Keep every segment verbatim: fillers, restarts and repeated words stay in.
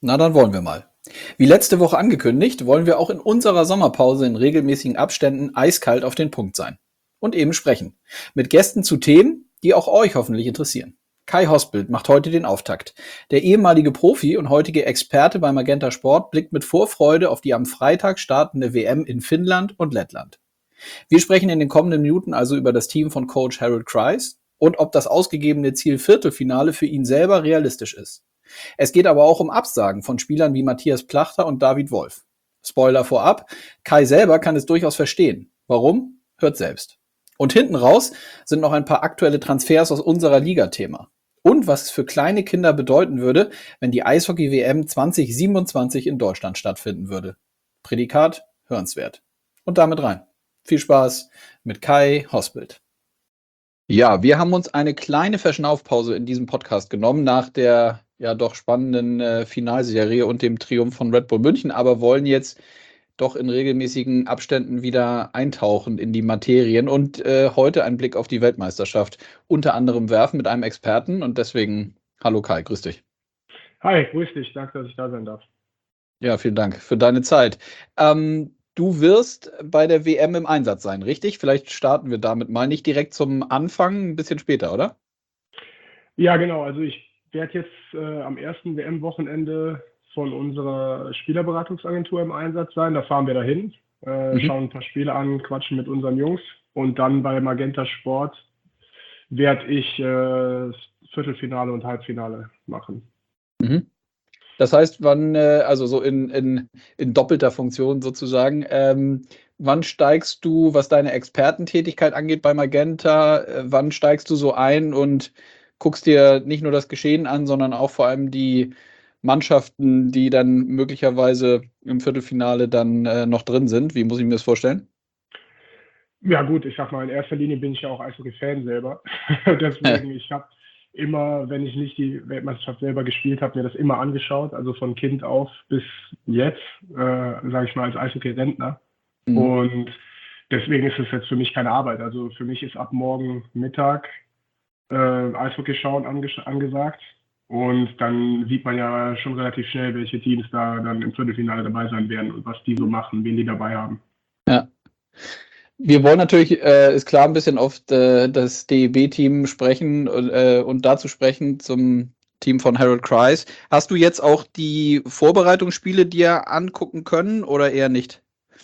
Na, dann wollen wir mal. Wie letzte Woche angekündigt, wollen wir auch in unserer Sommerpause in regelmäßigen Abständen eiskalt auf den Punkt sein. Und eben sprechen. Mit Gästen zu Themen, die auch euch hoffentlich interessieren. Kai Hosbild macht heute den Auftakt. Der ehemalige Profi und heutige Experte bei Magenta Sport blickt mit Vorfreude auf die am Freitag startende W M in Finnland und Lettland. Wir sprechen in den kommenden Minuten also über das Team von Coach Harold Kreis und ob das ausgegebene Ziel Viertelfinale für ihn selber realistisch ist. Es geht aber auch um Absagen von Spielern wie Matthias Plachter und David Wolf. Spoiler vorab, Kai selber kann es durchaus verstehen. Warum? Hört selbst. Und hinten raus sind noch ein paar aktuelle Transfers aus unserer Liga Thema. Und was es für kleine Kinder bedeuten würde, wenn die Eishockey-W M zwanzig siebenundzwanzig in Deutschland stattfinden würde. Prädikat hörenswert. Und damit rein. Viel Spaß mit Kai Hosbild. Ja, wir haben uns eine kleine Verschnaufpause in diesem Podcast genommen nach der ja doch spannenden äh, Finalserie und dem Triumph von Red Bull München, aber wollen jetzt doch in regelmäßigen Abständen wieder eintauchen in die Materien und äh, heute einen Blick auf die Weltmeisterschaft unter anderem werfen mit einem Experten und deswegen, hallo Kai, grüß dich. Hi, grüß dich, danke, dass ich da sein darf. Ja, vielen Dank für deine Zeit. Ähm, du wirst bei der W M im Einsatz sein, richtig? Vielleicht starten wir damit mal nicht direkt zum Anfang, ein bisschen später, oder? Ja, genau, also ich werde jetzt äh, am ersten W M-Wochenende von unserer Spielerberatungsagentur im Einsatz sein. Da fahren wir dahin, äh, Mhm. schauen ein paar Spiele an, quatschen mit unseren Jungs und dann bei Magenta Sport werde ich äh, Viertelfinale und Halbfinale machen. Mhm. Das heißt, wann, äh, also so in, in, in doppelter Funktion sozusagen, ähm, wann steigst du, was deine Expertentätigkeit angeht bei Magenta, äh, wann steigst du so ein und guckst dir nicht nur das Geschehen an, sondern auch vor allem die Mannschaften, die dann möglicherweise im Viertelfinale dann äh, noch drin sind? Wie muss ich mir das vorstellen? Ja gut, ich sag mal, in erster Linie bin ich ja auch Eishockey-Fan selber. Deswegen, ich habe immer, wenn ich nicht die Weltmeisterschaft selber gespielt habe, mir das immer angeschaut, also von Kind auf bis jetzt, äh, sage ich mal, als Eishockey-Rentner. Mhm. Und deswegen ist es jetzt für mich keine Arbeit. Also für mich ist ab morgen Mittag äh, Eishockey schauen ange- angesagt. Und dann sieht man ja schon relativ schnell, welche Teams da dann im Viertelfinale dabei sein werden und was die so machen, wen die dabei haben. Ja. Wir wollen natürlich, äh, ist klar, ein bisschen auf äh, das D E B-Team sprechen äh, und dazu sprechen zum Team von Harold Kreis. Hast du jetzt auch die Vorbereitungsspiele dir angucken können oder eher nicht?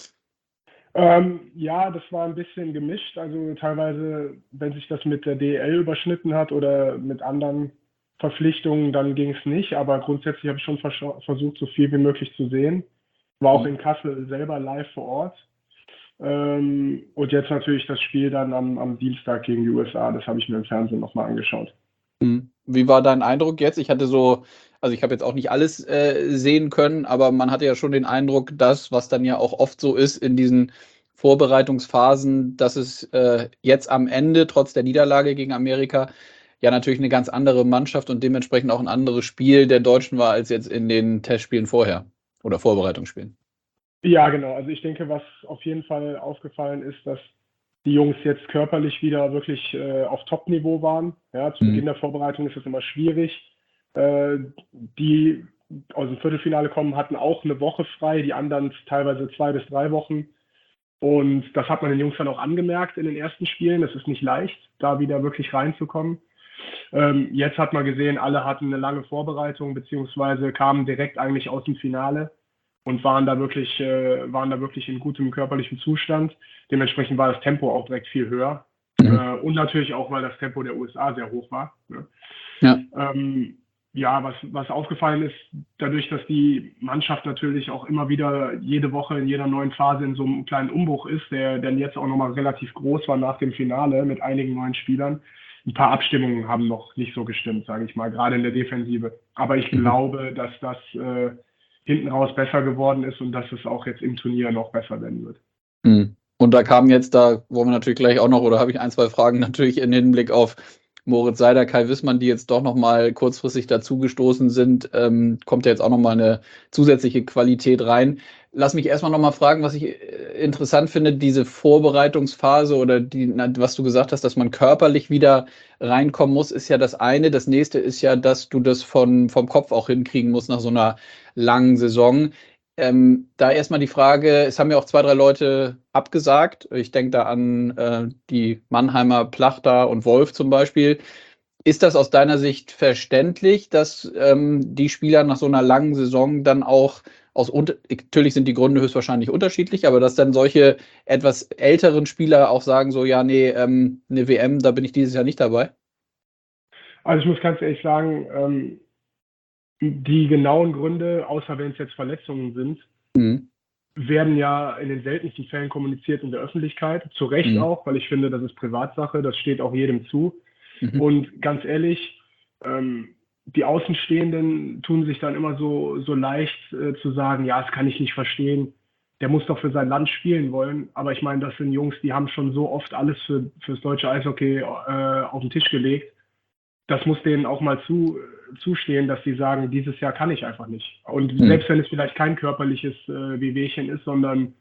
Ähm, ja, das war ein bisschen gemischt. Also teilweise, wenn sich das mit der D E L überschnitten hat oder mit anderen Verpflichtungen, dann ging es nicht. Aber grundsätzlich habe ich schon vers- versucht, so viel wie möglich zu sehen. War auch Mhm. in Kassel selber live vor Ort. Ähm, und jetzt natürlich das Spiel dann am, am Dienstag gegen die U S A. Das habe ich mir im Fernsehen nochmal angeschaut. Mhm. Wie war dein Eindruck jetzt? Ich hatte so, also ich habe jetzt auch nicht alles äh, sehen können, aber man hatte ja schon den Eindruck, dass, was dann ja auch oft so ist in diesen Vorbereitungsphasen, dass es äh, jetzt am Ende, trotz der Niederlage gegen Amerika, ja natürlich eine ganz andere Mannschaft und dementsprechend auch ein anderes Spiel der Deutschen war als jetzt in den Testspielen vorher oder Vorbereitungsspielen. Ja, genau. Also ich denke, was auf jeden Fall aufgefallen ist, dass die Jungs jetzt körperlich wieder wirklich äh, auf Top-Niveau waren. Ja, zu Mhm. Beginn der Vorbereitung ist es immer schwierig. Äh, die aus dem Viertelfinale kommen, hatten auch eine Woche frei, die anderen teilweise zwei bis drei Wochen. Und das hat man den Jungs dann auch angemerkt in den ersten Spielen. Es ist nicht leicht, da wieder wirklich reinzukommen. Ähm, jetzt hat man gesehen, alle hatten eine lange Vorbereitung, beziehungsweise kamen direkt eigentlich aus dem Finale und waren da wirklich, äh, waren da wirklich in gutem körperlichen Zustand. Dementsprechend war das Tempo auch direkt viel höher. Mhm. Äh, und natürlich auch, weil das Tempo der U S A sehr hoch war. Ne? Ja. Ähm, ja, was, was aufgefallen ist, dadurch, dass die Mannschaft natürlich auch immer wieder jede Woche in jeder neuen Phase in so einem kleinen Umbruch ist, der dann jetzt auch nochmal relativ groß war nach dem Finale mit einigen neuen Spielern. Ein paar Abstimmungen haben noch nicht so gestimmt, sage ich mal, gerade in der Defensive. Aber ich Mhm. glaube, dass das äh, hinten raus besser geworden ist und dass es auch jetzt im Turnier noch besser werden wird. Mhm. Und da kamen jetzt, da wollen wir natürlich gleich auch noch, oder habe ich ein, zwei Fragen natürlich in Hinblick auf Moritz Seider, Kai Wissmann, die jetzt doch nochmal kurzfristig dazugestoßen sind, ähm, kommt ja jetzt auch nochmal eine zusätzliche Qualität rein. lass mich erstmal nochmal fragen, was ich äh, interessant finde, diese Vorbereitungsphase oder die, na, was du gesagt hast, dass man körperlich wieder reinkommen muss, ist ja das eine. Das nächste ist ja, dass du das von, vom Kopf auch hinkriegen musst nach so einer langen Saison. Ähm, da erstmal die Frage, es haben ja auch zwei, drei Leute abgesagt. Ich denke da an äh, die Mannheimer Plachter und Wolf zum Beispiel. Ist das aus deiner Sicht verständlich, dass ähm, die Spieler nach so einer langen Saison dann auch aus unter natürlich sind die Gründe höchstwahrscheinlich unterschiedlich, aber dass dann solche etwas älteren Spieler auch sagen, so, ja, nee, ähm, eine W M, da bin ich dieses Jahr nicht dabei? Also ich muss ganz ehrlich sagen, ähm, die genauen Gründe, außer wenn es jetzt Verletzungen sind, Mhm. werden ja in den seltensten Fällen kommuniziert in der Öffentlichkeit. Zu Recht Mhm. auch, weil ich finde, das ist Privatsache, das steht auch jedem zu. Mhm. Und ganz ehrlich, ähm, die Außenstehenden tun sich dann immer so, so leicht äh, zu sagen, ja, das kann ich nicht verstehen. Der muss doch für sein Land spielen wollen. Aber ich meine, das sind Jungs, die haben schon so oft alles für, fürs deutsche Eishockey äh, auf den Tisch gelegt. Das muss denen auch mal zu, zustehen, dass sie sagen, dieses Jahr kann ich einfach nicht. Und Mhm. selbst wenn es vielleicht kein körperliches äh, Wehwehchen ist, sondern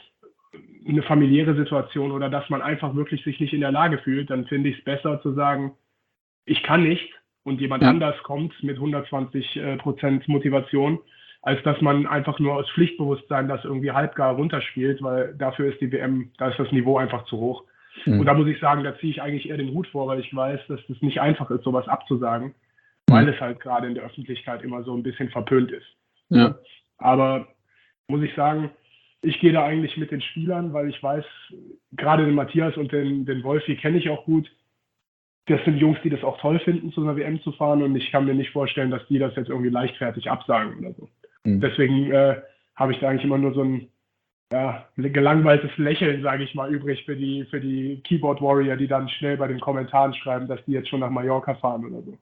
eine familiäre Situation oder dass man einfach wirklich sich nicht in der Lage fühlt, dann finde ich es besser zu sagen, ich kann nicht und jemand Ja. anders kommt mit hundertzwanzig Prozent Motivation, als dass man einfach nur aus Pflichtbewusstsein das irgendwie halbgar runterspielt, weil dafür ist die W M, da ist das Niveau einfach zu hoch. Mhm. Und da muss ich sagen, da ziehe ich eigentlich eher den Hut vor, weil ich weiß, dass es nicht einfach ist, sowas abzusagen, Mhm. weil es halt gerade in der Öffentlichkeit immer so ein bisschen verpönt ist. Ja. Ne? Aber muss ich sagen, ich gehe da eigentlich mit den Spielern, weil ich weiß, gerade den Matthias und den, den Wolfi kenne ich auch gut. Das sind Jungs, die das auch toll finden, zu einer W M zu fahren und ich kann mir nicht vorstellen, dass die das jetzt irgendwie leichtfertig absagen oder so. Mhm. Deswegen äh, habe ich da eigentlich immer nur so ein ja, gelangweiltes Lächeln, sage ich mal, übrig für die, für die Keyboard Warrior, die dann schnell bei den Kommentaren schreiben, dass die jetzt schon nach Mallorca fahren oder so.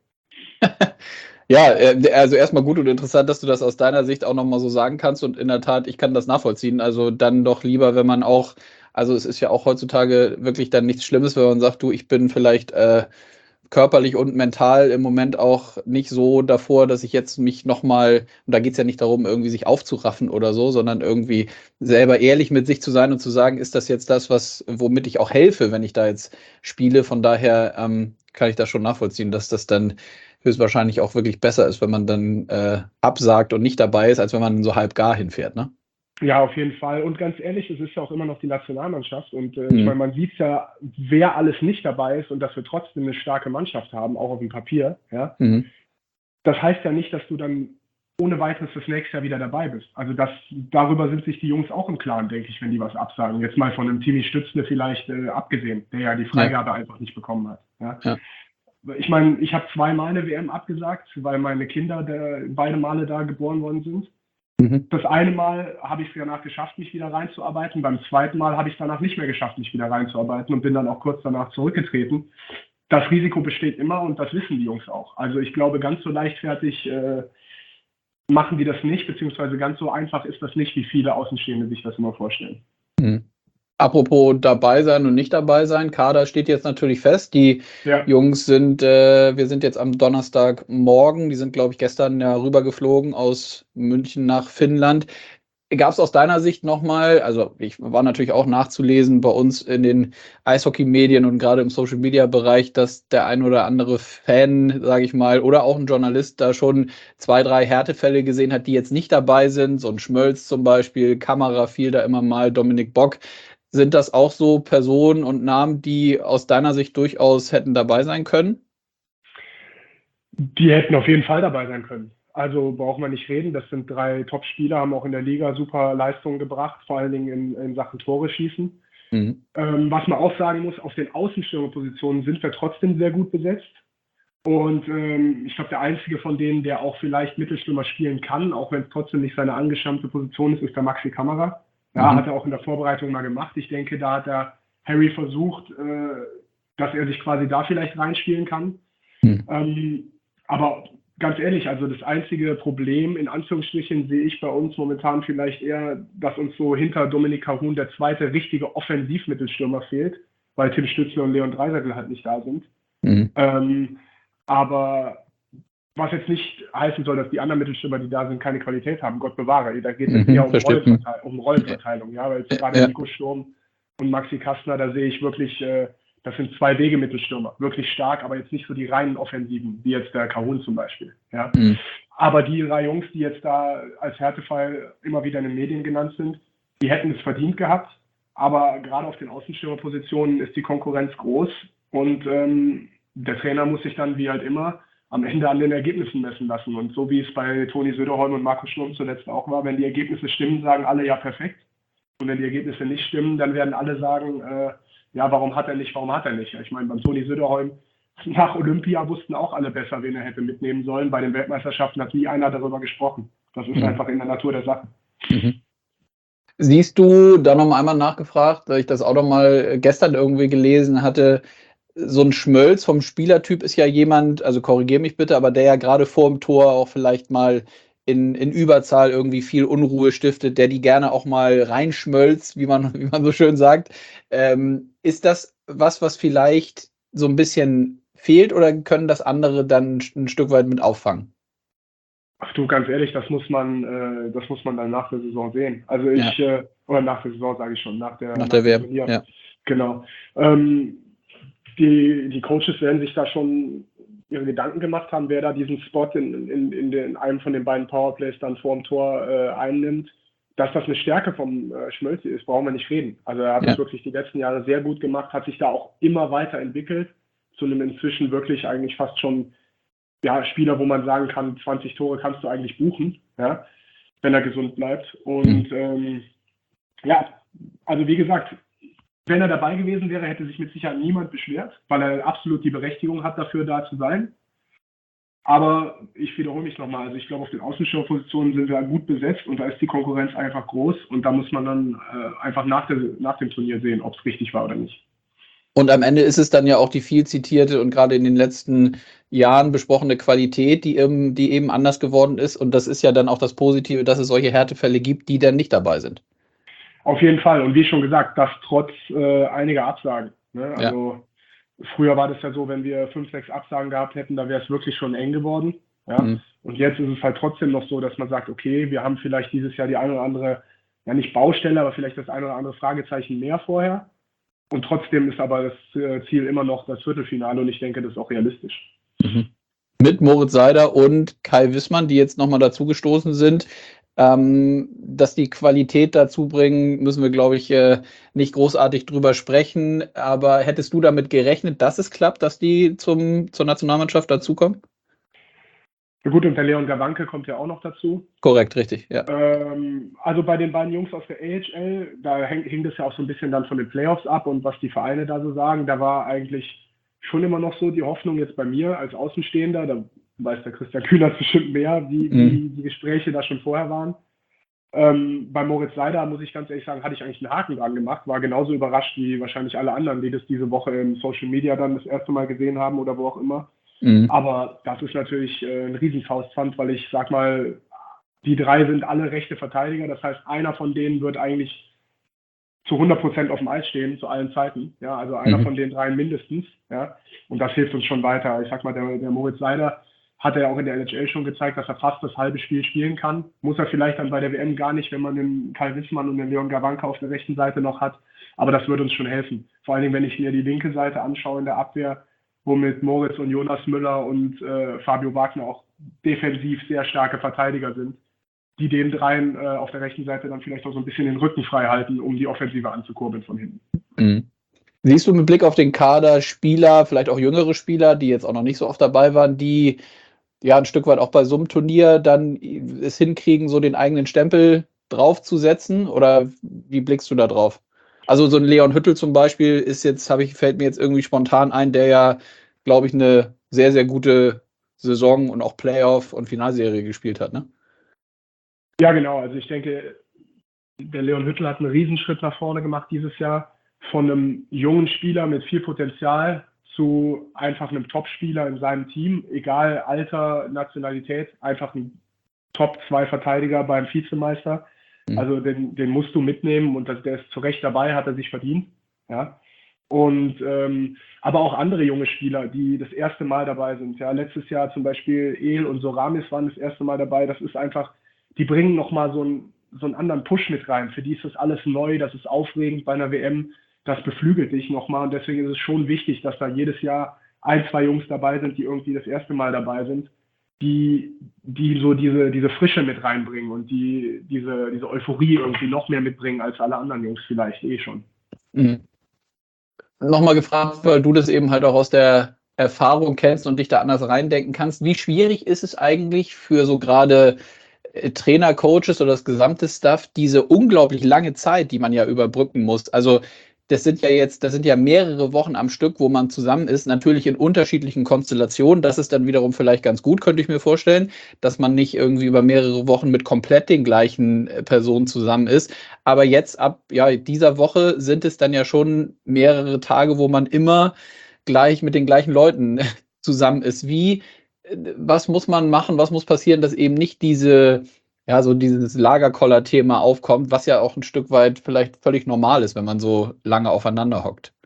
Ja, äh, also erstmal gut und interessant, dass du das aus deiner Sicht auch nochmal so sagen kannst und in der Tat, ich kann das nachvollziehen. Also dann doch lieber, wenn man auch, also es ist ja auch heutzutage wirklich dann nichts Schlimmes, wenn man sagt, du, ich bin vielleicht äh, körperlich und mental im Moment auch nicht so davor, dass ich jetzt mich nochmal, und da geht es ja nicht darum, irgendwie sich aufzuraffen oder so, sondern irgendwie selber ehrlich mit sich zu sein und zu sagen, ist das jetzt das, was, womit ich auch helfe, wenn ich da jetzt spiele. Von daher ähm, kann ich das schon nachvollziehen, dass das dann höchstwahrscheinlich auch wirklich besser ist, wenn man dann äh, absagt und nicht dabei ist, als wenn man so halb gar hinfährt, ne? Ja, auf jeden Fall. Und ganz ehrlich, es ist ja auch immer noch die Nationalmannschaft. Und äh, ich Mhm. meine, man sieht ja, wer alles nicht dabei ist und dass wir trotzdem eine starke Mannschaft haben, auch auf dem Papier. Ja? Mhm. Das heißt ja nicht, dass du dann ohne weiteres das nächste Jahr wieder dabei bist. Also das, darüber sind sich die Jungs auch im Klaren, denke ich, wenn die was absagen. Jetzt mal von einem Timmy Stützle vielleicht äh, abgesehen, der ja die Freigabe Ja. einfach nicht bekommen hat. Ja? Ja. Ich meine, ich habe zweimal eine W M abgesagt, weil meine Kinder der, beide Male da geboren worden sind. Mhm. Das eine Mal habe ich es danach geschafft, mich wieder reinzuarbeiten. Beim zweiten Mal habe ich es danach nicht mehr geschafft, mich wieder reinzuarbeiten und bin dann auch kurz danach zurückgetreten. Das Risiko besteht immer und das wissen die Jungs auch. Also ich glaube, ganz so leichtfertig äh, machen die das nicht, beziehungsweise ganz so einfach ist das nicht, wie viele Außenstehende sich das immer vorstellen. Mhm. Apropos dabei sein und nicht dabei sein, Kader steht jetzt natürlich fest. Die Ja. Jungs sind, äh, wir sind jetzt am Donnerstagmorgen, die sind, glaube ich, gestern ja rübergeflogen aus München nach Finnland. Gab es aus deiner Sicht nochmal, also ich war natürlich auch nachzulesen bei uns in den Eishockey-Medien und gerade im Social-Media-Bereich, dass der ein oder andere Fan, sage ich mal, oder auch ein Journalist da schon zwei, drei Härtefälle gesehen hat, die jetzt nicht dabei sind. So ein Schmölz zum Beispiel, Kamera fiel da immer mal, Dominik Bock. Sind das auch so Personen und Namen, die aus deiner Sicht durchaus hätten dabei sein können? Die hätten auf jeden Fall dabei sein können. Also braucht man nicht reden. Das sind drei Top-Spieler, haben auch in der Liga super Leistungen gebracht, vor allen Dingen in, in Sachen Tore schießen. Mhm. Ähm, was man auch sagen muss, auf den Außenstürmerpositionen sind wir trotzdem sehr gut besetzt. Und ähm, ich glaube, der einzige von denen, der auch vielleicht Mittelstürmer spielen kann, auch wenn es trotzdem nicht seine angeschammte Position ist, ist der Maxi Kamera. Ja, Mhm. hat er auch in der Vorbereitung mal gemacht. Ich denke, da hat der Harry versucht, äh, dass er sich quasi da vielleicht reinspielen kann. Mhm. Ähm, aber ganz ehrlich, also das einzige Problem, in Anführungsstrichen, sehe ich bei uns momentan vielleicht eher, dass uns so hinter Dominik Kahun der zweite richtige Offensivmittelstürmer fehlt, weil Tim Stützle und Leon Dreiseitel halt nicht da sind. Mhm. Ähm, aber Was jetzt nicht heißen soll, dass die anderen Mittelstürmer, die da sind, keine Qualität haben. Gott bewahre. Da geht es Mhm, eher um, verstehe. Rollenverteil um Rollenverteilung. Ja, weil jetzt gerade Ja. Nico Sturm und Maxi Kastner, da sehe ich wirklich, äh, das sind zwei Wege-Mittelstürmer. Wirklich stark, aber jetzt nicht so die reinen Offensiven, wie jetzt der Kahun zum Beispiel. Ja. Mhm. Aber die drei Jungs, die jetzt da als Härtefall immer wieder in den Medien genannt sind, die hätten es verdient gehabt. Aber gerade auf den Außenstürmerpositionen ist die Konkurrenz groß. Und ähm, der Trainer muss sich dann, wie halt immer, am Ende an den Ergebnissen messen lassen. Und so wie es bei Toni Söderholm und Markus Sturm zuletzt auch war, wenn die Ergebnisse stimmen, sagen alle ja perfekt. Und wenn die Ergebnisse nicht stimmen, dann werden alle sagen, äh, ja, warum hat er nicht, warum hat er nicht? Ich meine, beim Toni Söderholm nach Olympia wussten auch alle besser, wen er hätte mitnehmen sollen. Bei den Weltmeisterschaften hat nie einer darüber gesprochen. Das ist mhm. einfach in der Natur der Sache. Mhm. Siehst du, da noch mal einmal nachgefragt, weil ich das auch noch mal gestern irgendwie gelesen hatte, so ein Schmölz vom Spielertyp ist ja jemand, also korrigier mich bitte, aber der ja gerade vor dem Tor auch vielleicht mal in, in Überzahl irgendwie viel Unruhe stiftet, der die gerne auch mal reinschmölzt, wie man, wie man so schön sagt. Ähm, ist das was, was vielleicht so ein bisschen fehlt oder können das andere dann ein Stück weit mit auffangen? Ach du, ganz ehrlich, das muss man, äh, das muss man dann nach der Saison sehen. Also ich, Ja. äh, oder nach der Saison sage ich schon, nach der, nach nach der dem W M. Turnier. Ja. Genau. Ähm, die, die Coaches werden sich da schon ihre Gedanken gemacht haben, wer da diesen Spot in, in, in, den, in einem von den beiden Powerplays dann vor dem Tor äh, einnimmt. Dass das eine Stärke vom äh, Schmölzi ist, brauchen wir nicht reden. Also er hat Ja. das wirklich die letzten Jahre sehr gut gemacht, hat sich da auch immer weiterentwickelt, zu einem inzwischen wirklich eigentlich fast schon ja, Spieler, wo man sagen kann, zwanzig Tore kannst du eigentlich buchen, ja, wenn er gesund bleibt. Und mhm. ähm, ja, also wie gesagt, wenn er dabei gewesen wäre, hätte sich mit Sicherheit niemand beschwert, weil er absolut die Berechtigung hat, dafür da zu sein. Aber ich wiederhole mich nochmal, also ich glaube, auf den Außenstürmerpositionen sind wir gut besetzt und da ist die Konkurrenz einfach groß und da muss man dann äh, einfach nach, der, nach dem Turnier sehen, ob es richtig war oder nicht. Und am Ende ist es dann ja auch die viel zitierte und gerade in den letzten Jahren besprochene Qualität, die eben, die eben anders geworden ist. Und das ist ja dann auch das Positive, dass es solche Härtefälle gibt, die dann nicht dabei sind. Auf jeden Fall. Und wie schon gesagt, das trotz äh, einiger Absagen. Ne? Also ja. Früher war das ja so, wenn wir fünf, sechs Absagen gehabt hätten, da wäre es wirklich schon eng geworden. Ja? Mhm. Und jetzt ist es halt trotzdem noch so, dass man sagt, okay, wir haben vielleicht dieses Jahr die eine oder andere, ja nicht Baustelle, aber vielleicht das eine oder andere Fragezeichen mehr vorher. Und trotzdem ist aber das Ziel immer noch das Viertelfinale und ich denke, das ist auch realistisch. Mhm. Mit Moritz Seider und Kai Wissmann, die jetzt nochmal dazugestoßen sind. Ähm, dass die Qualität dazu bringen, müssen wir, glaube ich, äh, nicht großartig drüber sprechen. Aber hättest du damit gerechnet, dass es klappt, dass die zum, zur Nationalmannschaft dazukommen? Ja gut, und der Leon Gawanke kommt ja auch noch dazu. Korrekt, richtig, ja. Ähm, also bei den beiden Jungs aus der A H L, da hing, hing das ja auch so ein bisschen dann von den Playoffs ab und was die Vereine da so sagen. Da war eigentlich schon immer noch so die Hoffnung jetzt bei mir als Außenstehender, da weiß der Christian Kühnert bestimmt mehr, wie, mhm. wie die Gespräche da schon vorher waren. Ähm, bei Moritz Seider, muss ich ganz ehrlich sagen, hatte ich eigentlich einen Haken dran gemacht, war genauso überrascht wie wahrscheinlich alle anderen, die das diese Woche im Social Media dann das erste Mal gesehen haben oder wo auch immer. Mhm. Aber das ist natürlich äh, ein Riesenfaustpfand, weil ich sag mal, die drei sind alle rechte Verteidiger. Das heißt, einer von denen wird eigentlich zu hundert Prozent auf dem Eis stehen, zu allen Zeiten. Ja, also einer mhm. von den dreien mindestens. Ja, und das hilft uns schon weiter. Ich sag mal, der, der Moritz Seider hat er ja auch in der N H L schon gezeigt, dass er fast das halbe Spiel spielen kann. Muss er vielleicht dann bei der W M gar nicht, wenn man den Kai Wissmann und den Leon Gawanke auf der rechten Seite noch hat. Aber das wird uns schon helfen. Vor allen Dingen, wenn ich mir die linke Seite anschaue in der Abwehr, wo mit Moritz und Jonas Müller und äh, Fabio Wagner auch defensiv sehr starke Verteidiger sind, die den dreien äh, auf der rechten Seite dann vielleicht auch so ein bisschen den Rücken frei halten, um die Offensive anzukurbeln von hinten. Mhm. Siehst du mit Blick auf den Kader Spieler, vielleicht auch jüngere Spieler, die jetzt auch noch nicht so oft dabei waren, die ja ein Stück weit auch bei so einem Turnier dann es hinkriegen, so den eigenen Stempel draufzusetzen? Oder wie blickst du da drauf? Also so ein Leon Hüttel zum Beispiel ist jetzt, habe ich, fällt mir jetzt irgendwie spontan ein, der ja, glaube ich, eine sehr, sehr gute Saison und auch Playoff und Finalserie gespielt hat, ne? Ja, genau. Also ich denke, der Leon Hüttel hat einen Riesenschritt nach vorne gemacht dieses Jahr. Von einem jungen Spieler mit viel Potenzial zu einfach einem Top-Spieler in seinem Team, egal Alter, Nationalität, einfach ein Top-zwei-Verteidiger beim Vizemeister. Mhm. Also den, den musst du mitnehmen und das, der ist zu Recht dabei, hat er sich verdient. Ja. Und ähm, aber auch andere junge Spieler, die das erste Mal dabei sind. Ja, letztes Jahr zum Beispiel El und Soramis waren das erste Mal dabei. Das ist einfach, die bringen nochmal so, ein, so einen anderen Push mit rein. Für die ist das alles neu, das ist aufregend bei einer W M, das beflügelt dich nochmal. Und deswegen ist es schon wichtig, dass da jedes Jahr ein, zwei Jungs dabei sind, die irgendwie das erste Mal dabei sind, die, die so diese, diese Frische mit reinbringen und die diese, diese Euphorie irgendwie noch mehr mitbringen als alle anderen Jungs vielleicht eh schon. Mhm. Nochmal gefragt, weil du das eben halt auch aus der Erfahrung kennst und dich da anders reindenken kannst. Wie schwierig ist es eigentlich für so gerade äh, Trainer, Coaches oder das gesamte Staff, diese unglaublich lange Zeit, die man ja überbrücken muss? Also das sind ja jetzt, das sind ja mehrere Wochen am Stück, wo man zusammen ist, natürlich in unterschiedlichen Konstellationen. Das ist dann wiederum vielleicht ganz gut, könnte ich mir vorstellen, dass man nicht irgendwie über mehrere Wochen mit komplett den gleichen äh, Personen zusammen ist. Aber jetzt ab ja, dieser Woche sind es dann ja schon mehrere Tage, wo man immer gleich mit den gleichen Leuten zusammen ist. Wie, äh, was muss man machen, was muss passieren, dass eben nicht diese, ja, so dieses Lagerkoller-Thema aufkommt, was ja auch ein Stück weit vielleicht völlig normal ist, wenn man so lange aufeinander hockt.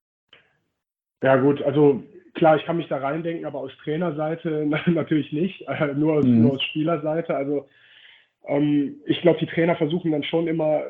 Ja gut, also klar, ich kann mich da reindenken, aber aus Trainerseite natürlich nicht, äh, nur, aus, Mhm. nur aus Spielerseite. Also ähm, ich glaube, die Trainer versuchen dann schon immer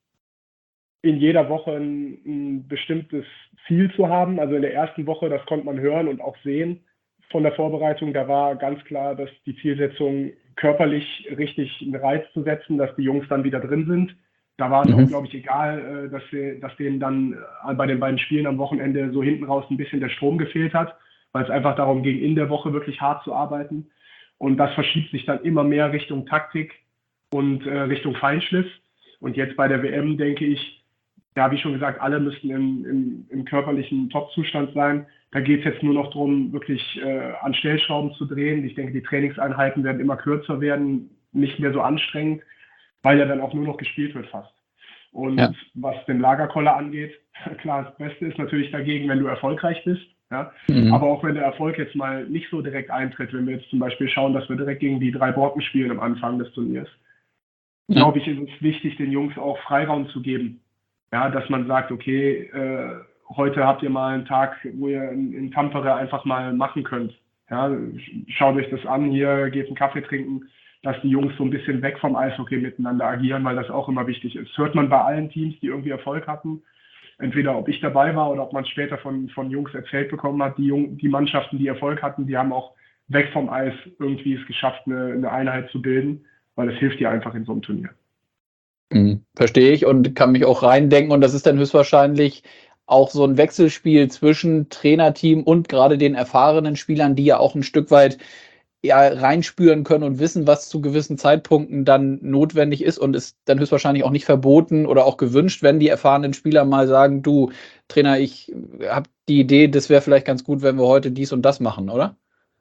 in jeder Woche ein, ein bestimmtes Ziel zu haben. Also in der ersten Woche, das konnte man hören und auch sehen von der Vorbereitung, da war ganz klar, dass die Zielsetzung körperlich richtig einen Reiz zu setzen, dass die Jungs dann wieder drin sind. Da war es auch, Mhm. glaube ich, egal, äh, dass, wir, dass denen dann äh, bei den beiden Spielen am Wochenende so hinten raus ein bisschen der Strom gefehlt hat, weil es einfach darum ging, in der Woche wirklich hart zu arbeiten. Und das verschiebt sich dann immer mehr Richtung Taktik und äh, Richtung Feinschliff. Und jetzt bei der W M denke ich, ja, wie schon gesagt, alle müssten im, im, im körperlichen Top-Zustand sein. Da geht es jetzt nur noch darum, wirklich äh, an Stellschrauben zu drehen. Ich denke, die Trainingseinheiten werden immer kürzer werden, nicht mehr so anstrengend, weil ja dann auch nur noch gespielt wird fast. Und Ja. was den Lagerkoller angeht, klar, das Beste ist natürlich dagegen, wenn du erfolgreich bist. Ja? Mhm. Aber auch wenn der Erfolg jetzt mal nicht so direkt eintritt, wenn wir jetzt zum Beispiel schauen, dass wir direkt gegen die drei Brocken spielen am Anfang des Turniers, Ja. glaube ich, ist es wichtig, den Jungs auch Freiraum zu geben. Ja, dass man sagt, okay, äh, heute habt ihr mal einen Tag, wo ihr in, in Tampere einfach mal machen könnt. Ja, schaut euch das an, hier geht einen Kaffee trinken, dass die Jungs so ein bisschen weg vom Eishockey miteinander agieren, weil das auch immer wichtig ist. Das hört man bei allen Teams, die irgendwie Erfolg hatten. Entweder ob ich dabei war oder ob man es später von, von Jungs erzählt bekommen hat, die, Jung, die Mannschaften, die Erfolg hatten, die haben auch weg vom Eis irgendwie es geschafft, eine, eine Einheit zu bilden, weil das hilft dir einfach in so einem Turnier. Mhm. Verstehe ich und kann mich auch reindenken. Und das ist dann höchstwahrscheinlich auch so ein Wechselspiel zwischen Trainerteam und gerade den erfahrenen Spielern, die ja auch ein Stück weit ja, reinspüren können und wissen, was zu gewissen Zeitpunkten dann notwendig ist und ist dann höchstwahrscheinlich auch nicht verboten oder auch gewünscht, wenn die erfahrenen Spieler mal sagen, du Trainer, ich habe die Idee, das wäre vielleicht ganz gut, wenn wir heute dies und das machen, oder?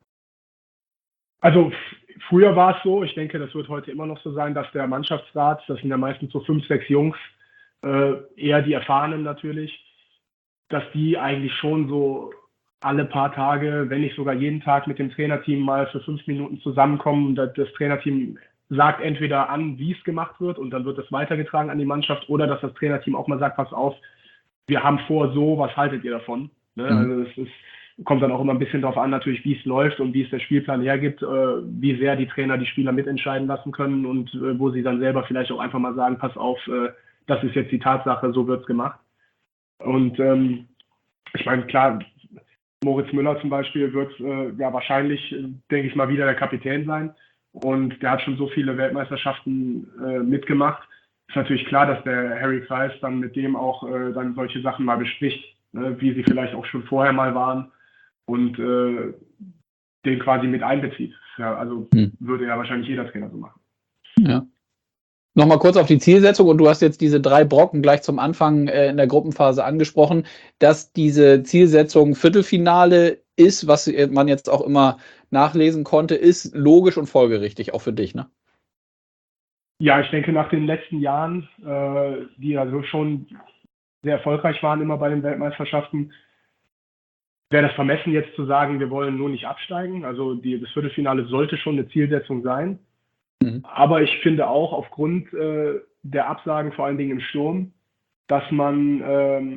Also früher war es so, ich denke, das wird heute immer noch so sein, dass der Mannschaftsrat, das sind ja meistens so fünf, sechs Jungs, äh, eher die Erfahrenen natürlich, dass die eigentlich schon so alle paar Tage, wenn nicht sogar jeden Tag mit dem Trainerteam mal für fünf Minuten zusammenkommen und das Trainerteam sagt entweder an, wie es gemacht wird und dann wird es weitergetragen an die Mannschaft oder dass das Trainerteam auch mal sagt, pass auf, wir haben vor so, was haltet ihr davon? Ne? Mhm. Also es ist, kommt dann auch immer ein bisschen darauf an, natürlich, wie es läuft und wie es der Spielplan hergibt, äh, wie sehr die Trainer die Spieler mitentscheiden lassen können und äh, wo sie dann selber vielleicht auch einfach mal sagen, pass auf, äh, das ist jetzt die Tatsache, so wird's gemacht. Und ähm, ich meine, klar, Moritz Müller zum Beispiel wird äh, ja wahrscheinlich, äh, denke ich mal, wieder der Kapitän sein. Und der hat schon so viele Weltmeisterschaften äh, mitgemacht. Ist natürlich klar, dass der Harry Kreis dann mit dem auch äh, dann solche Sachen mal bespricht, ne, wie sie vielleicht auch schon vorher mal waren und äh, den quasi mit einbezieht. Ja, also Mhm. würde ja wahrscheinlich jeder Trainer so machen. Ja. Nochmal kurz auf die Zielsetzung und du hast jetzt diese drei Brocken gleich zum Anfang äh, in der Gruppenphase angesprochen, dass diese Zielsetzung Viertelfinale ist, was man jetzt auch immer nachlesen konnte, ist logisch und folgerichtig, auch für dich, ne? Ja, ich denke, nach den letzten Jahren, äh, die ja so schon sehr erfolgreich waren immer bei den Weltmeisterschaften, wäre das vermessen jetzt zu sagen, wir wollen nur nicht absteigen. Also die, das Viertelfinale sollte schon eine Zielsetzung sein. Mhm. Aber ich finde auch aufgrund äh, der Absagen, vor allen Dingen im Sturm, dass man ähm,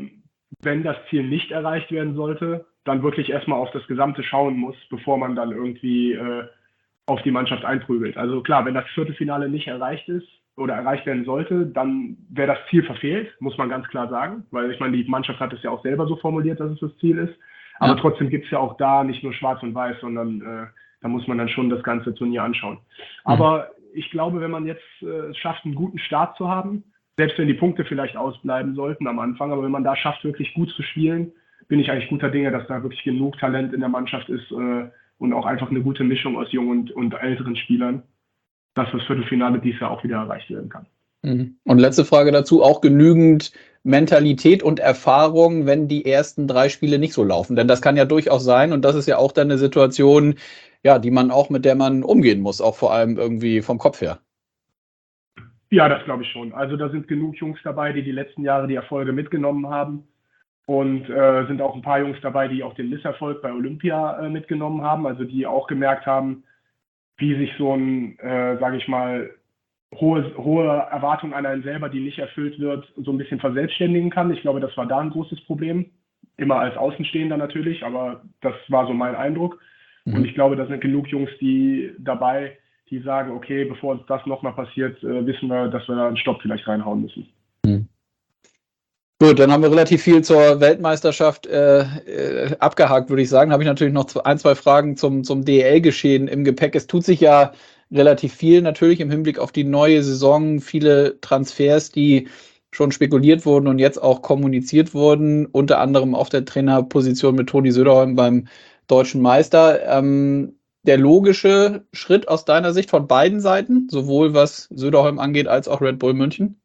wenn das Ziel nicht erreicht werden sollte, dann wirklich erstmal auf das Gesamte schauen muss, bevor man dann irgendwie äh, auf die Mannschaft einprügelt. Also klar, wenn das Viertelfinale nicht erreicht ist oder erreicht werden sollte, dann wäre das Ziel verfehlt, muss man ganz klar sagen, weil ich meine, die Mannschaft hat es ja auch selber so formuliert, dass es das Ziel ist. Aber ja. Trotzdem gibt es ja auch da nicht nur schwarz und weiß, sondern äh, da muss man dann schon das ganze Turnier anschauen. Mhm. Aber ich glaube, wenn man jetzt äh, es schafft, einen guten Start zu haben, selbst wenn die Punkte vielleicht ausbleiben sollten am Anfang, aber wenn man da schafft, wirklich gut zu spielen, bin ich eigentlich guter Dinge, dass da wirklich genug Talent in der Mannschaft ist äh, und auch einfach eine gute Mischung aus jungen und, und älteren Spielern, dass das Viertelfinale dieses Jahr auch wieder erreicht werden kann. Und letzte Frage dazu, auch genügend Mentalität und Erfahrung, wenn die ersten drei Spiele nicht so laufen. Denn das kann ja durchaus sein und das ist ja auch dann eine Situation, ja, die man auch, mit der man umgehen muss, auch vor allem irgendwie vom Kopf her. Ja, das glaube ich schon. Also da sind genug Jungs dabei, die die letzten Jahre die Erfolge mitgenommen haben. Und äh, sind auch ein paar Jungs dabei, die auch den Misserfolg bei Olympia äh, mitgenommen haben. Also die auch gemerkt haben, wie sich so ein, äh, sage ich mal, hohe, hohe Erwartung an einen selber, die nicht erfüllt wird, so ein bisschen verselbstständigen kann. Ich glaube, das war da ein großes Problem. Immer als Außenstehender natürlich, aber das war so mein Eindruck. Mhm. Und ich glaube, da sind genug Jungs, die dabei, die sagen, okay, bevor uns das nochmal passiert, äh, wissen wir, dass wir da einen Stopp vielleicht reinhauen müssen. Mhm. Gut, dann haben wir relativ viel zur Weltmeisterschaft äh, äh, abgehakt, würde ich sagen. Habe ich natürlich noch ein, zwei Fragen zum, zum D E L-Geschehen im Gepäck. Es tut sich ja relativ viel natürlich im Hinblick auf die neue Saison. Viele Transfers, die schon spekuliert wurden und jetzt auch kommuniziert wurden, unter anderem auf der Trainerposition mit Toni Söderholm beim deutschen Meister. Ähm, der logische Schritt aus deiner Sicht von beiden Seiten, sowohl was Söderholm angeht, als auch Red Bull München?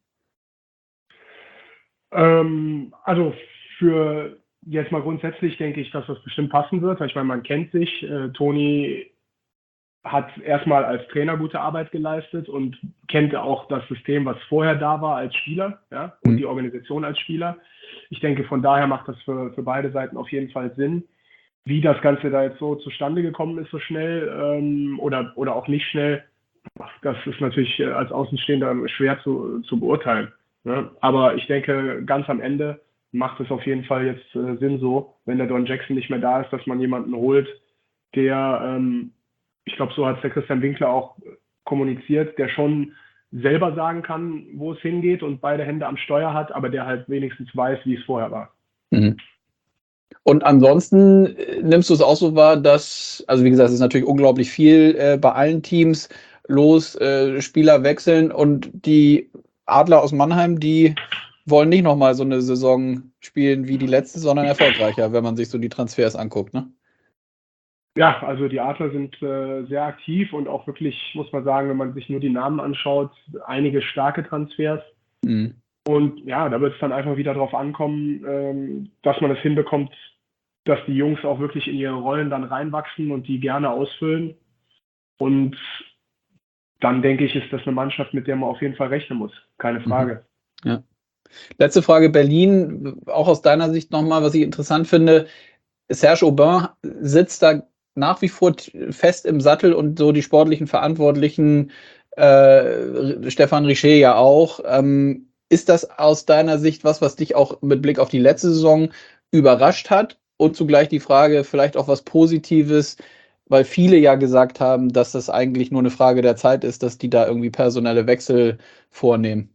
Ähm, also für jetzt mal grundsätzlich denke ich, dass das bestimmt passen wird. Ich meine, man kennt sich. Äh, Toni hat erstmal als Trainer gute Arbeit geleistet und kennt auch das System, was vorher da war als Spieler, ja, und mhm. die Organisation als Spieler. Ich denke, von daher macht das für, für beide Seiten auf jeden Fall Sinn. Wie das Ganze da jetzt so zustande gekommen ist, so schnell ähm, oder, oder auch nicht schnell, das ist natürlich als Außenstehender schwer zu, zu beurteilen. Ne? Aber ich denke, ganz am Ende macht es auf jeden Fall jetzt äh, Sinn so, wenn der Don Jackson nicht mehr da ist, dass man jemanden holt, der, ähm, ich glaube, so hat es der Christian Winkler auch kommuniziert, der schon selber sagen kann, wo es hingeht und beide Hände am Steuer hat, aber der halt wenigstens weiß, wie es vorher war. Mhm. Und ansonsten nimmst du es auch so wahr, dass, also wie gesagt, es ist natürlich unglaublich viel äh, bei allen Teams los, äh, Spieler wechseln und die Adler aus Mannheim, die wollen nicht nochmal so eine Saison spielen wie die letzte, sondern erfolgreicher, wenn man sich so die Transfers anguckt, ne? Ja, also die Adler sind äh, sehr aktiv und auch wirklich, muss man sagen, wenn man sich nur die Namen anschaut, einige starke Transfers. Mhm. Und ja, da wird es dann einfach wieder darauf ankommen, ähm, dass man es hinbekommt, dass die Jungs auch wirklich in ihre Rollen dann reinwachsen und die gerne ausfüllen. Und dann denke ich, ist das eine Mannschaft, mit der man auf jeden Fall rechnen muss. Keine Frage. Mhm. Ja. Letzte Frage, Berlin, auch aus deiner Sicht nochmal, was ich interessant finde. Serge Aubin sitzt da nach wie vor fest im Sattel und so die sportlichen Verantwortlichen, äh, Stefan Richer ja auch. Ähm, ist das aus deiner Sicht was, was dich auch mit Blick auf die letzte Saison überrascht hat? Und zugleich die Frage, vielleicht auch was Positives, weil viele ja gesagt haben, dass das eigentlich nur eine Frage der Zeit ist, dass die da irgendwie personelle Wechsel vornehmen.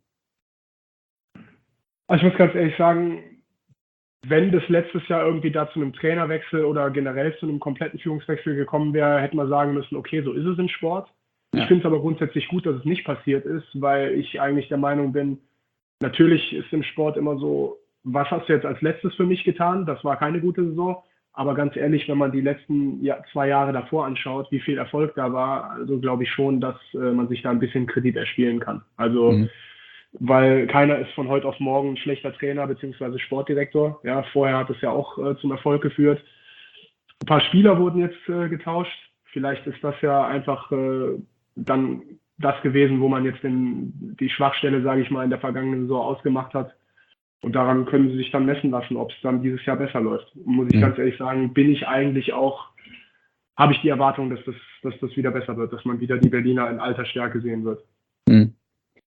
Also ich muss ganz ehrlich sagen, wenn das letztes Jahr irgendwie da zu einem Trainerwechsel oder generell zu einem kompletten Führungswechsel gekommen wäre, hätte man sagen müssen, okay, so ist es im Sport. Ja. Ich finde es aber grundsätzlich gut, dass es nicht passiert ist, weil ich eigentlich der Meinung bin, natürlich ist im Sport immer so, was hast du jetzt als letztes für mich getan? Das war keine gute Saison. Aber ganz ehrlich, wenn man die letzten ja, zwei Jahre davor anschaut, wie viel Erfolg da war, also glaube ich schon, dass äh, man sich da ein bisschen Kredit erspielen kann. Also mhm. weil keiner ist von heute auf morgen ein schlechter Trainer bzw. Sportdirektor. Ja, vorher hat es ja auch äh, zum Erfolg geführt. Ein paar Spieler wurden jetzt äh, getauscht. Vielleicht ist das ja einfach äh, dann das gewesen, wo man jetzt den, die Schwachstelle, sage ich mal, in der vergangenen Saison ausgemacht hat. Und daran können sie sich dann messen lassen, ob es dann dieses Jahr besser läuft. Und muss ich mhm. ganz ehrlich sagen, bin ich eigentlich auch, habe ich die Erwartung, dass das, dass das wieder besser wird, dass man wieder die Berliner in alter Stärke sehen wird. Mhm.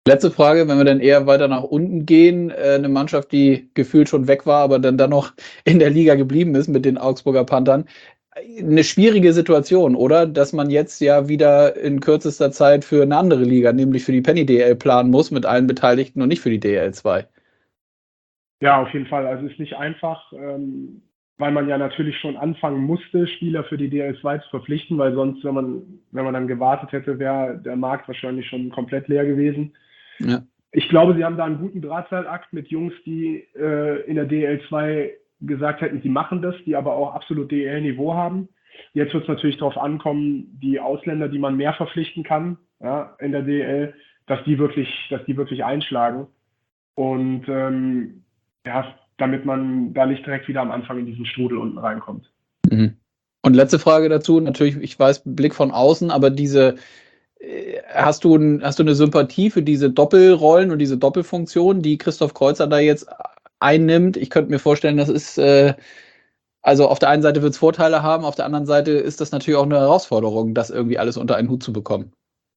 Letzte Frage, wenn wir dann eher weiter nach unten gehen, äh, 'ne Mannschaft, die gefühlt schon weg war, aber dann dann noch in der Liga geblieben ist mit den Augsburger Panthern. Äh, 'ne schwierige Situation, oder? Dass man jetzt ja wieder in kürzester Zeit für 'ne andere Liga, nämlich für die Penny D L planen muss mit allen Beteiligten und nicht für die D L zwei. Ja, auf jeden Fall. Also, ist nicht einfach, ähm, weil man ja natürlich schon anfangen musste, Spieler für die D L zwei zu verpflichten, weil sonst, wenn man wenn man dann gewartet hätte, wäre der Markt wahrscheinlich schon komplett leer gewesen. Ja. Ich glaube, sie haben da einen guten Drahtseilakt mit Jungs, die äh, in der D L zwei gesagt hätten, sie machen das, die aber auch absolut D L-Niveau haben. Jetzt wird es natürlich darauf ankommen, die Ausländer, die man mehr verpflichten kann, ja, in der D L, dass die wirklich, dass die wirklich einschlagen. Und ähm, ja, damit man da nicht direkt wieder am Anfang in diesen Strudel unten reinkommt. Mhm. Und letzte Frage dazu, natürlich, ich weiß, Blick von außen, aber diese äh, hast du 'n hast du 'ne Sympathie für diese Doppelrollen und diese Doppelfunktion, die Christoph Kreuzer da jetzt einnimmt? Ich könnte mir vorstellen, das ist, äh also, auf der einen Seite wird's Vorteile haben, auf der anderen Seite ist das natürlich auch 'ne Herausforderung, das irgendwie alles unter einen Hut zu bekommen.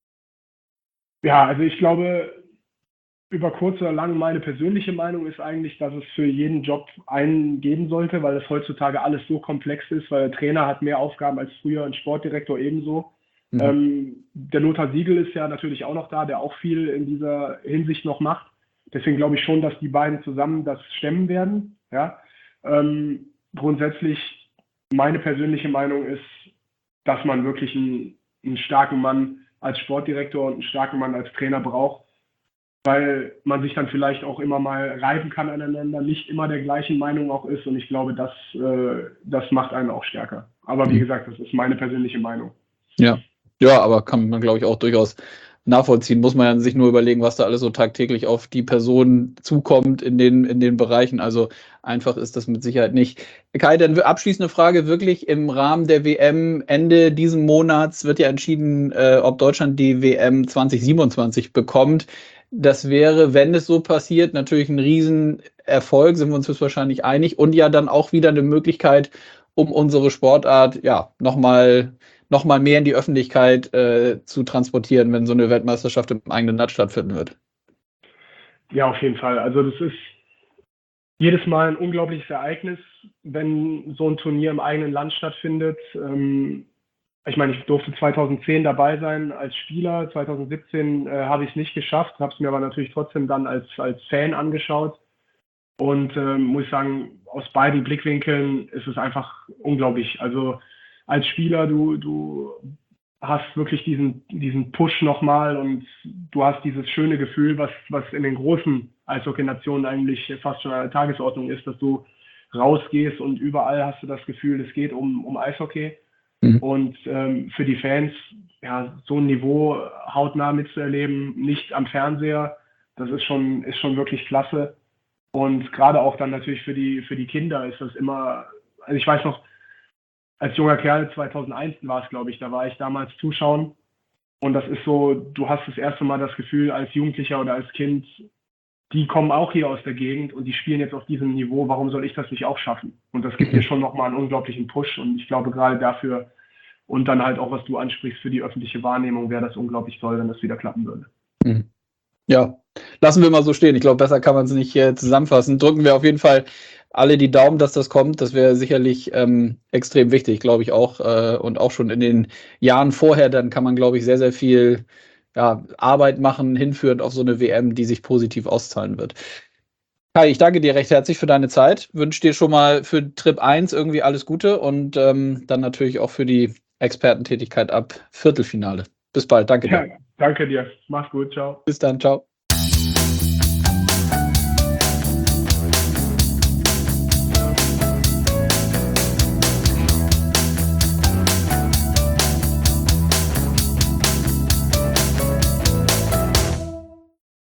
Ja, also ich glaube, über kurz oder lang meine persönliche Meinung ist eigentlich, dass es für jeden Job einen geben sollte, weil es heutzutage alles so komplex ist, weil der Trainer hat mehr Aufgaben als früher, ein Sportdirektor ebenso. Mhm. Ähm, der Lothar Siegel ist ja natürlich auch noch da, der auch viel in dieser Hinsicht noch macht. Deswegen glaube ich schon, dass die beiden zusammen das stemmen werden. Ja? Ähm, grundsätzlich, meine persönliche Meinung ist, dass man wirklich einen, einen starken Mann als Sportdirektor und einen starken Mann als Trainer braucht, weil man sich dann vielleicht auch immer mal reiben kann aneinander, nicht immer der gleichen Meinung auch ist. Und ich glaube, das, äh, das macht einen auch stärker. Aber wie Mhm. gesagt, das ist meine persönliche Meinung. Ja. Ja, aber kann man, glaube ich, auch durchaus nachvollziehen. Muss man ja sich nur überlegen, was da alles so tagtäglich auf die Person zukommt in den in den Bereichen. Also, einfach ist das mit Sicherheit nicht. Kai, dann abschließende Frage, wirklich im Rahmen der W M Ende diesen Monats wird ja entschieden, äh, ob Deutschland die W M zwanzig siebenundzwanzig bekommt. Das wäre, wenn es so passiert, natürlich 'n Riesenerfolg, sind wir uns höchstwahrscheinlich einig und ja dann auch wieder 'ne Möglichkeit, um unsere Sportart, ja, noch mal noch mal mehr in die Öffentlichkeit, äh, zu transportieren, wenn so 'ne Weltmeisterschaft im eigenen Land stattfinden wird. Ja, auf jeden Fall. Also, das ist jedes Mal ein unglaubliches Ereignis, wenn so ein Turnier im eigenen Land stattfindet. Ähm, ich meine, ich durfte zweitausendzehn dabei sein als Spieler. zweitausendsiebzehn äh, habe ich es nicht geschafft, habe es mir aber natürlich trotzdem dann als, als Fan angeschaut. Und ähm, muss ich sagen, aus beiden Blickwinkeln ist es einfach unglaublich. Also als Spieler, du, du hast wirklich diesen, diesen Push nochmal und du hast dieses schöne Gefühl, was, was in den großen Eishockey-Nationen eigentlich fast schon an der Tagesordnung ist, dass du rausgehst und überall hast du das Gefühl, es geht um, um Eishockey. Mhm. Und ähm, für die Fans, ja, so ein Niveau hautnah mitzuerleben, nicht am Fernseher, das ist schon, ist schon wirklich klasse. Und gerade auch dann natürlich für die, für die Kinder ist das immer, also ich weiß noch, als junger Kerl, zweitausendeins war es, glaube ich, da war ich damals zuschauen. Und das ist so, du hast das erste Mal das Gefühl als Jugendlicher oder als Kind, die kommen auch hier aus der Gegend und die spielen jetzt auf diesem Niveau, warum soll ich das nicht auch schaffen? Und das gibt dir schon nochmal einen unglaublichen Push und ich glaube gerade dafür und dann halt auch, was du ansprichst, für die öffentliche Wahrnehmung wäre das unglaublich toll, wenn das wieder klappen würde. Mhm. Ja, lassen wir mal so stehen. Ich glaube, besser kann man es nicht äh, zusammenfassen. Drücken wir auf jeden Fall alle die Daumen, dass das kommt. Das wäre sicherlich ähm, extrem wichtig, glaube ich auch. Äh, und auch schon in den Jahren vorher, dann kann man, glaube ich, sehr, sehr viel ja, Arbeit machen, hinführend auf so eine W M, die sich positiv auszahlen wird. Kai, ich danke dir recht herzlich für deine Zeit. Wünsche dir schon mal für Trip eins irgendwie alles Gute und ähm, dann natürlich auch für die Expertentätigkeit ab Viertelfinale. Bis bald. Danke dir. Ja, danke dir. Mach's gut. Ciao. Bis dann. Ciao.